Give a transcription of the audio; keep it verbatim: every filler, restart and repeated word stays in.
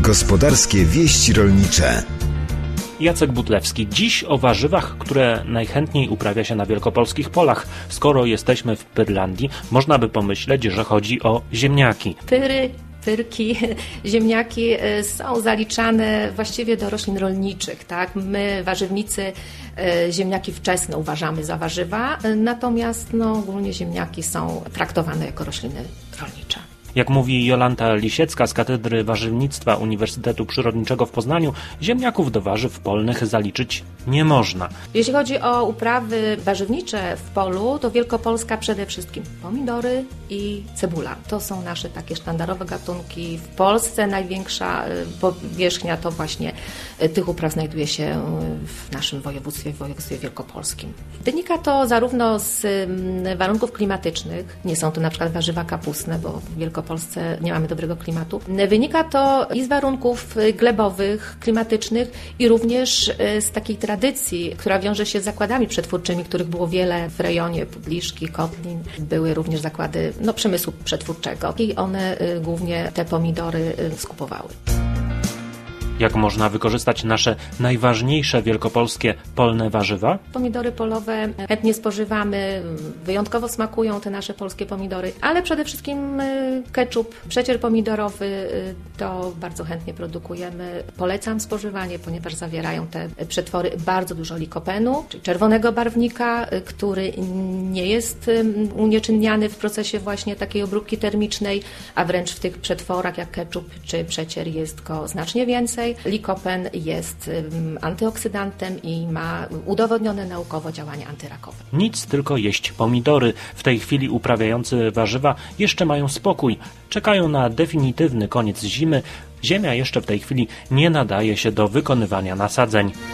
Gospodarskie wieści rolnicze. Jacek Butlewski. Dziś o warzywach, które najchętniej uprawia się na wielkopolskich polach. Skoro jesteśmy w Pyrlandii, można by pomyśleć, że chodzi o ziemniaki. Pyry, pyrki, ziemniaki są zaliczane właściwie do roślin rolniczych. Tak? My, warzywnicy, ziemniaki wczesne uważamy za warzywa, natomiast no, ogólnie ziemniaki są traktowane jako rośliny rolnicze. Jak mówi Jolanta Lisiecka z Katedry Warzywnictwa Uniwersytetu Przyrodniczego w Poznaniu, ziemniaków do warzyw polnych zaliczyć nie można. Jeśli chodzi o uprawy warzywnicze w polu, to Wielkopolska przede wszystkim pomidory i cebula. To są nasze takie sztandarowe gatunki. W Polsce największa powierzchnia to właśnie tych upraw znajduje się w naszym województwie, w województwie wielkopolskim. Wynika to zarówno z warunków klimatycznych, nie są to na przykład warzywa kapustne, bo w Wielkopolsce nie mamy dobrego klimatu. Wynika to i z warunków glebowych, klimatycznych i również z takiej tradycji, która wiąże się z zakładami przetwórczymi, których było wiele w rejonie Podliszki, Kotlin. Były również zakłady no, przemysłu przetwórczego i one głównie te pomidory skupowały. Jak można wykorzystać nasze najważniejsze wielkopolskie polne warzywa? Pomidory polowe chętnie spożywamy, wyjątkowo smakują te nasze polskie pomidory, ale przede wszystkim ketchup, przecier pomidorowy to bardzo chętnie produkujemy. Polecam spożywanie, ponieważ zawierają te przetwory bardzo dużo likopenu, czyli czerwonego barwnika, który nie jest unieczynniany w procesie właśnie takiej obróbki termicznej, a wręcz w tych przetworach jak ketchup czy przecier jest go znacznie więcej. Likopen jest antyoksydantem i ma udowodnione naukowo działanie antyrakowe. Nic, tylko jeść pomidory. W tej chwili uprawiający warzywa jeszcze mają spokój. Czekają na definitywny koniec zimy. Ziemia jeszcze w tej chwili nie nadaje się do wykonywania nasadzeń.